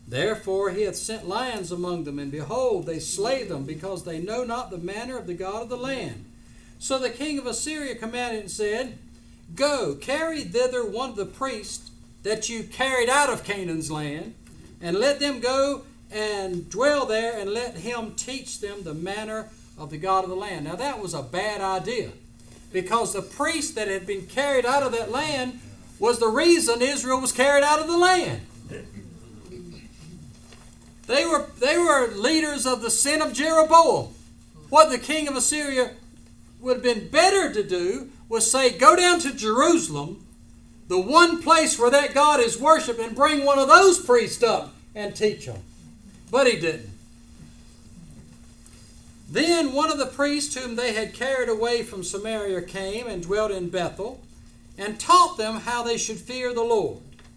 Therefore he hath sent lions among them, and behold, they slay them, because they know not the manner of the God of the land. So the king of Assyria commanded and said, Go, carry thither one of the priests that you carried out of Canaan's land, and let them go and dwell there, and let him teach them the manner of the God of the land. Now that was a bad idea, because the priest that had been carried out of that land was the reason Israel was carried out of the land. They were leaders of the sin of Jeroboam. What the king of Assyria would have been better to do was say, go down to Jerusalem, the one place where that God is worshipped, and bring one of those priests up and teach them. But he didn't. Then one of the priests whom they had carried away from Samaria came and dwelt in Bethel, and taught them how they should fear the Lord.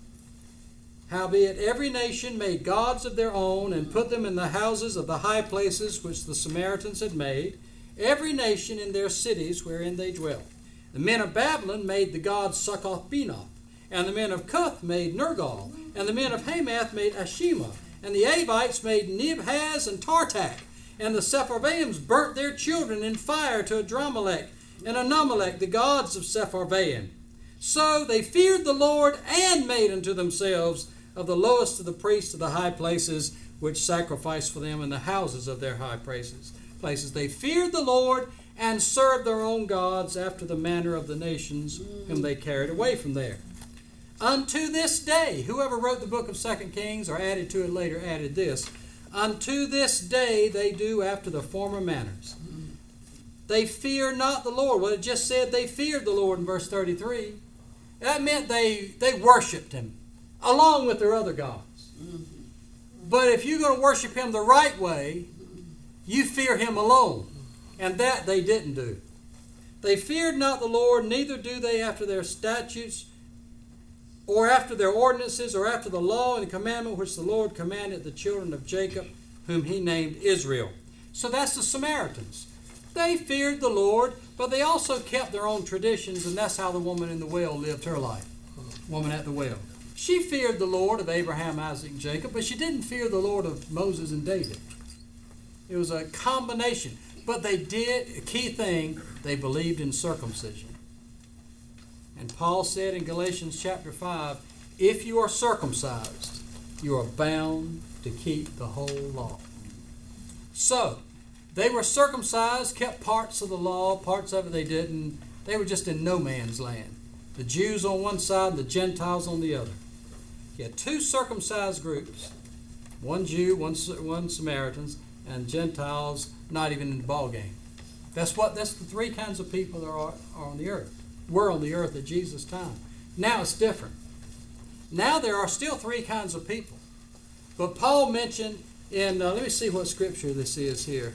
Howbeit every nation made gods of their own, and put them in the houses of the high places which the Samaritans had made, every nation in their cities wherein they dwelt. The men of Babylon made the god Succoth-Benoth, and the men of Cuth made Nergal, and the men of Hamath made Ashima, and the Avites made Nibhaz and Tartak, and the Sepharvaims burnt their children in fire to Adramelech and Anamelech, the gods of Sepharvaim. So they feared the Lord, and made unto themselves of the lowest of the priests of the high places, which sacrificed for them in the houses of their high places. They feared the Lord, and served their own gods after the manner of the nations whom they carried away from there. Unto this day, whoever wrote the book of 2 Kings, or added to it later, added this, unto this day they do after the former manners. They fear not the Lord. Well, it just said they feared the Lord in verse 33. That meant they worshipped Him, along with their other gods. But if you're going to worship Him the right way, you fear Him alone. And that they didn't do. They feared not the Lord, neither do they after their statutes, or after their ordinances, or after the law and the commandment which the Lord commanded the children of Jacob, whom He named Israel. So that's the Samaritans. They feared the Lord, but they also kept their own traditions, and that's how the woman in the well lived her life. Woman at the well. She feared the Lord of Abraham, Isaac, and Jacob, but she didn't fear the Lord of Moses and David. It was a combination. But they did, a key thing, they believed in circumcision. And Paul said in Galatians chapter 5, if you are circumcised, you are bound to keep the whole law. So, they were circumcised, kept parts of the law, parts of it they didn't. They were just in no man's land. The Jews on one side and the Gentiles on the other. You had two circumcised groups. One Jew, one Samaritans, and Gentiles not even in the ball game. That's the three kinds of people that are on the earth. Were on the earth at Jesus' time. Now it's different. Now there are still three kinds of people. But Paul mentioned in, let me see what scripture this is here.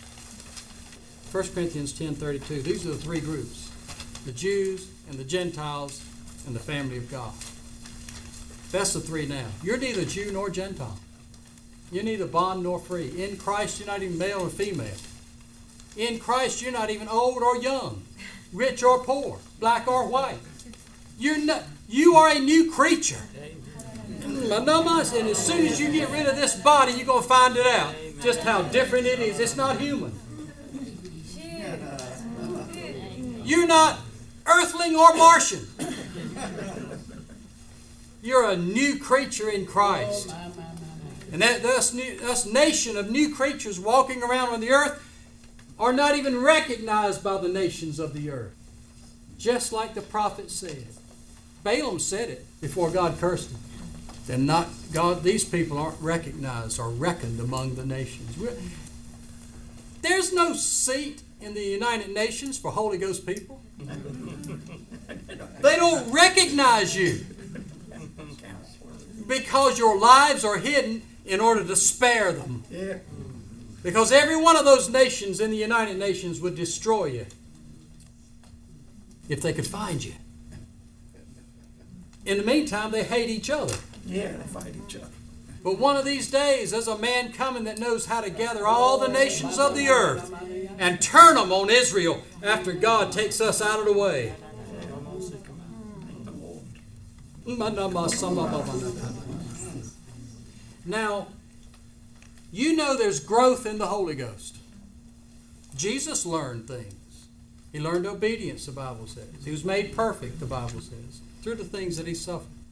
1 Corinthians 10:32. These are the three groups. The Jews and the Gentiles and the family of God. That's the three now. You're neither Jew nor Gentile. You're neither bond nor free. In Christ, you're not even male or female. In Christ, you're not even old or young, rich or poor, black or white. You are a new creature. And as soon as you get rid of this body, you're going to find it out. Just how different it is. It's not human. You're not earthling or Martian. You're a new creature in Christ. And this nation of new creatures walking around on the earth are not even recognized by the nations of the earth. Just like the prophet said. Balaam said it before God cursed him. These people aren't recognized or reckoned among the nations. There's no seat in the United Nations for Holy Ghost people. They don't recognize you because your lives are hidden in order to spare them. Because every one of those nations in the United Nations would destroy you if they could find you. In the meantime, they hate each other. Yeah, they fight each other. But one of these days, there's a man coming that knows how to gather all the nations of the earth and turn them on Israel after God takes us out of the way. Now, you know there's growth in the Holy Ghost. Jesus learned things. He learned obedience, the Bible says. He was made perfect, the Bible says, through the things that he suffered.